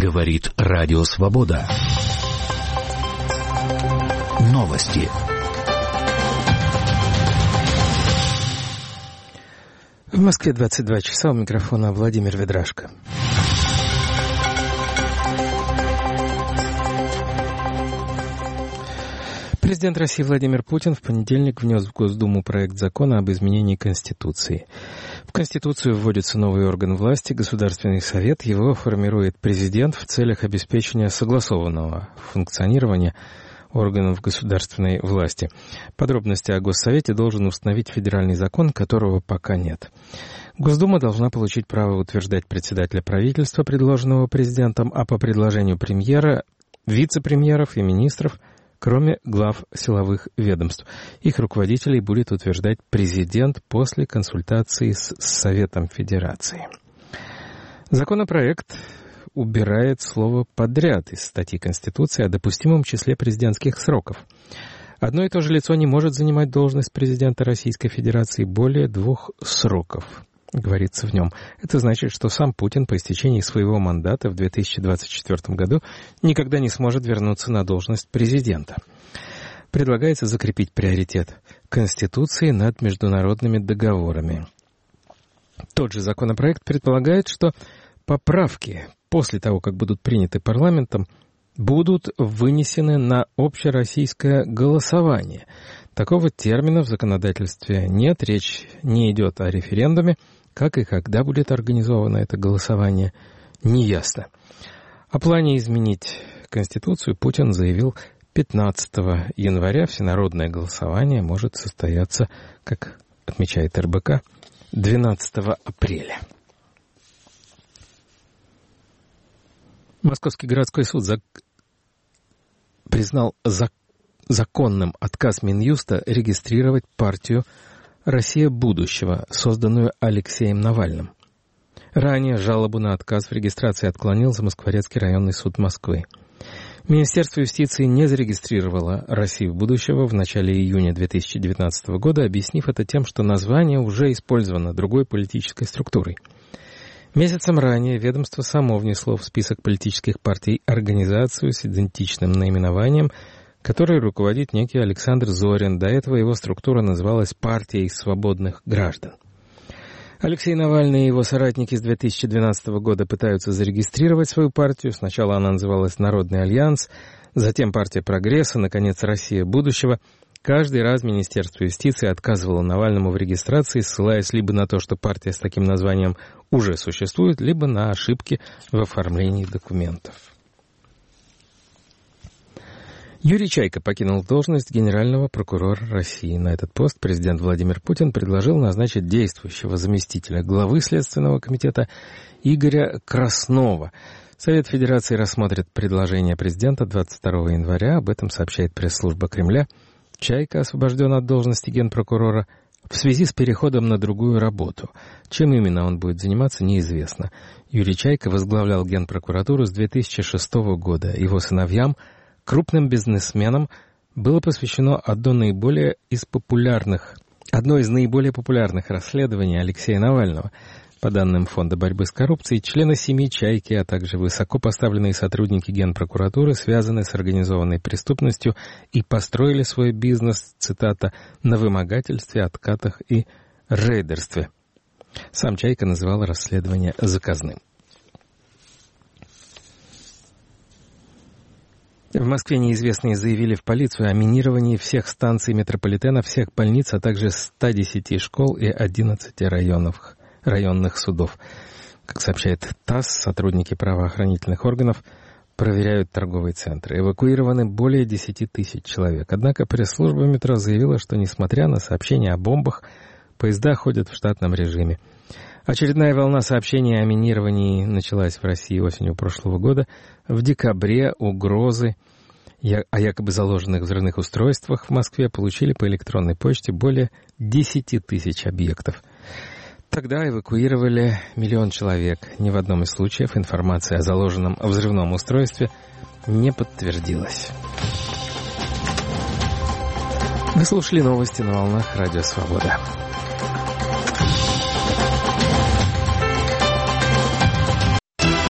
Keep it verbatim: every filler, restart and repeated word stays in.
Говорит Радио Свобода. Новости. В Москве двадцать два часа, у микрофона Владимир Ведрашко. Президент России Владимир Путин в понедельник внес в Госдуму проект закона об изменении Конституции. В Конституцию вводится новый орган власти – Государственный совет. Его формирует президент в целях обеспечения согласованного функционирования органов государственной власти. Подробности о Госсовете должен установить федеральный закон, которого пока нет. Госдума должна получить право утверждать председателя правительства, предложенного президентом, а по предложению премьера, вице-премьеров и министров, кроме глав силовых ведомств. Их руководителей будет утверждать президент после консультации с Советом Федерации. Законопроект убирает слово «подряд» из статьи Конституции о допустимом числе президентских сроков. Одно и то же лицо не может занимать должность президента Российской Федерации более двух сроков, говорится в нем. Это значит, что сам Путин по истечении своего мандата в две тысячи двадцать четвёртом году никогда не сможет вернуться на должность президента. Предлагается закрепить приоритет Конституции над международными договорами. Тот же законопроект предполагает, что поправки после того, как будут приняты парламентом, будут вынесены на общероссийское голосование. Такого термина в законодательстве нет, речь не идет о референдуме. Как и когда будет организовано это голосование, неясно. О плане изменить Конституцию Путин заявил пятнадцатого января. Всенародное голосование может состояться, как отмечает эр бэ ка, двенадцатого апреля. Московский городской суд зак... признал зак... законным отказ Минюста регистрировать партию «Россия будущего», созданную Алексеем Навальным. Ранее жалобу на отказ в регистрации отклонил Замоскворецкий районный суд Москвы. Министерство юстиции не зарегистрировало «Россию будущего» в начале июня две тысячи девятнадцатого года, объяснив это тем, что название уже использовано другой политической структурой. Месяцем ранее ведомство само внесло в список политических партий организацию с идентичным наименованием, которой руководит некий Александр Зорин. До этого его структура называлась «Партией свободных граждан». Алексей Навальный и его соратники с две тысячи двенадцатого года пытаются зарегистрировать свою партию. Сначала она называлась «Народный альянс», затем «Партия прогресса», наконец «Россия будущего». Каждый раз Министерство юстиции отказывало Навальному в регистрации, ссылаясь либо на то, что партия с таким названием уже существует, либо на ошибки в оформлении документов. Юрий Чайка покинул должность генерального прокурора России. На этот пост президент Владимир Путин предложил назначить действующего заместителя главы Следственного комитета Игоря Краснова. Совет Федерации рассмотрит предложение президента двадцать второго января. Об этом сообщает пресс-служба Кремля. Чайка освобожден от должности генпрокурора в связи с переходом на другую работу. Чем именно он будет заниматься, неизвестно. Юрий Чайка возглавлял Генпрокуратуру с две тысячи шестого года. Его сыновьям, крупным бизнесменам, было посвящено одно, наиболее из популярных, одно из наиболее популярных расследований Алексея Навального. По данным Фонда борьбы с коррупцией, члены семьи Чайки, а также высокопоставленные сотрудники Генпрокуратуры связаны с организованной преступностью и построили свой бизнес, цитата, «на вымогательстве, откатах и рейдерстве». Сам Чайка называл расследование заказным. В Москве неизвестные заявили в полицию о минировании всех станций метрополитена, всех больниц, а также ста десяти школ и одиннадцати районов, районных судов. Как сообщает ТАСС, сотрудники правоохранительных органов проверяют торговые центры. Эвакуированы более десяти тысяч человек. Однако пресс-служба метро заявила, что, несмотря на сообщения о бомбах, поезда ходят в штатном режиме. Очередная волна сообщений о минировании началась в России осенью прошлого года. В декабре угрозы о якобы заложенных взрывных устройствах в Москве получили по электронной почте более десяти тысяч объектов. Тогда эвакуировали миллион человек. Ни в одном из случаев информация о заложенном взрывном устройстве не подтвердилась. Вы слушали новости на волнах Радио Свобода.